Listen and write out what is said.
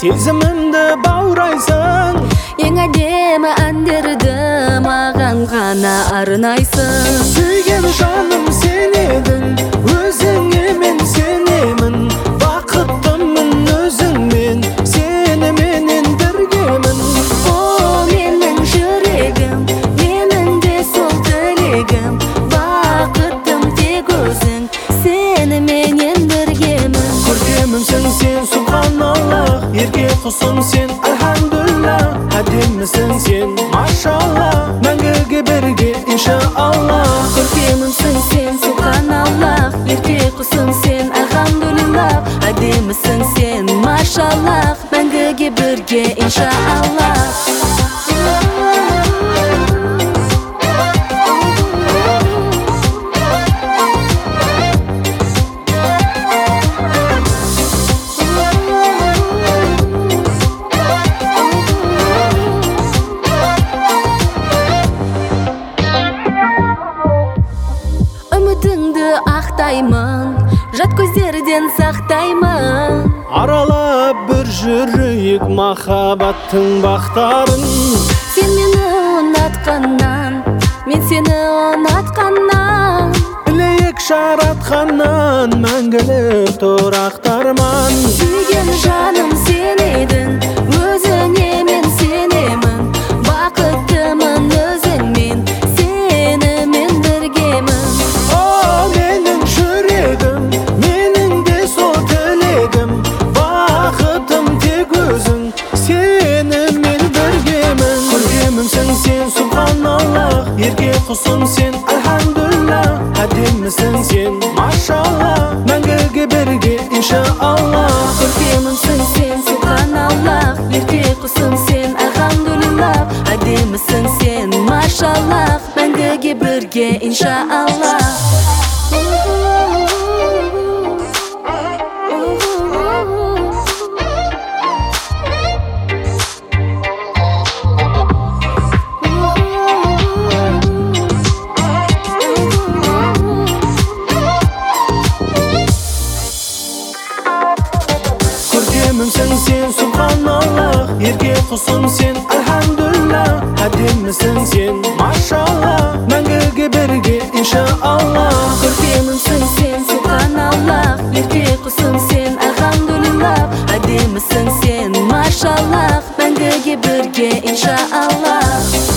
сезімімді баурайсың. Ең әдемі әндерді маған ғана арнайсың. Сүйген жаным сен едің, өзіңе мен сенемін. Бақыттымын өзіңмен, сеніменен біргемін. О, менің жүрегім, менің де сол тілегім. Бақыттым тек өзің, сеніменен біргемін. Көркемімсің сен, субханаллах, ерке құсым сен, альхамдулилlah. Әдемісің сен, машаллах, мәңгіге бірге иншаллах. Көркемімсің сен, субханаллах, ерке құсым сен, альхамдулилlah. Әдемісің сен, машаллах, мәңгіге бірге иншаллах. Үмітіңді ақтаймын, жат көздерден сақтаймын. Аралап бір жүрейік махаббаттың бақтарын. Сен мені ұнатқаннан, мен сені ұнатқаннан. Білейік жаратқаннан, мәңгілік тұрақтарман. Сүйген жаным сен едің, өзіңе мен сенемін. Бақыттымын өзіңмен, сенімен біргемін. О, менің жүрегім, менің де сол тілегім. Бақытым тек өзің, сенімен біргемін. Көркемімсің сен, субханаллах, ерке құсым сен, альхамдулилlah. Әдемісің сен, машаллах, мәңгіге бірге иншаллах. Көркемімсің сен, субханаллах, ерке құсым сен, альхамдулилlah. Әдемісің сен, машаллах, мәңгіге бірге иншаллах. Көркемімсің сен, субханаллах, ерке құсым сен, альхамдулилlah. Әдемісің сен, машаллах, мәңгіге бірге иншаллах. Көркемімсің сен, субханаллах, ерке құсым сен, альхамдулилlah. Әдемісің сен, машаллах, мәңгіге бірге иншаллах.